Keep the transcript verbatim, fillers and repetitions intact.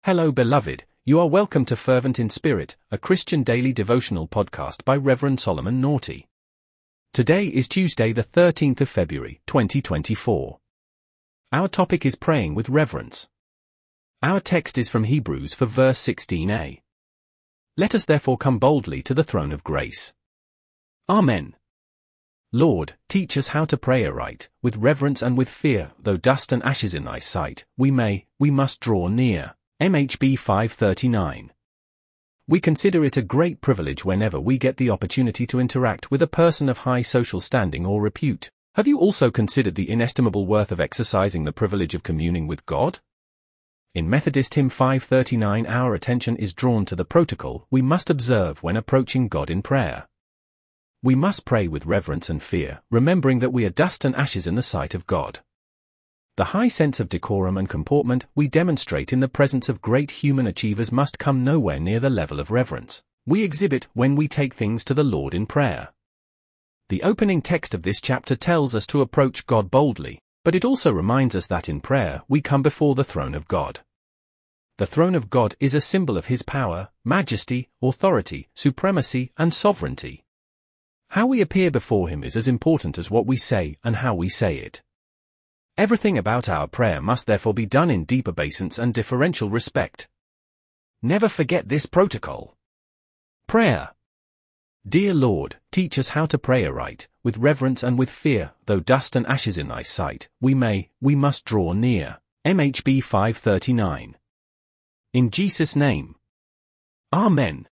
Hello beloved, you are welcome to Fervent in Spirit, a Christian daily devotional podcast by Reverend Solomon Naughty. Today is Tuesday the thirteenth of February, twenty twenty-four. Our topic is praying with reverence. Our text is from Hebrews for verse sixteen a. Let us therefore come boldly to the throne of grace. Amen. Lord, teach us how to pray aright, with reverence and with fear, though dust and ashes in thy sight, we may, we must draw near. M H B five thirty-nine. We consider it a great privilege whenever we get the opportunity to interact with a person of high social standing or repute. Have you also considered the inestimable worth of exercising the privilege of communing with God? In Methodist Hymn five thirty-nine, our attention is drawn to the protocol we must observe when approaching God in prayer. We must pray with reverence and fear, remembering that we are dust and ashes in the sight of God. The high sense of decorum and comportment we demonstrate in the presence of great human achievers must come nowhere near the level of reverence we exhibit when we take things to the Lord in prayer. The opening text of this chapter tells us to approach God boldly, but it also reminds us that in prayer we come before the throne of God. The throne of God is a symbol of His power, majesty, authority, supremacy, and sovereignty. How we appear before Him is as important as what we say and how we say it. Everything about our prayer must therefore be done in deep obeisance and deferential respect. Never forget this protocol. Prayer. Dear Lord, teach us how to pray aright, with reverence and with fear, though dust and ashes in thy sight, we may, we must draw near. M H B five thirty-nine. In Jesus' name. Amen.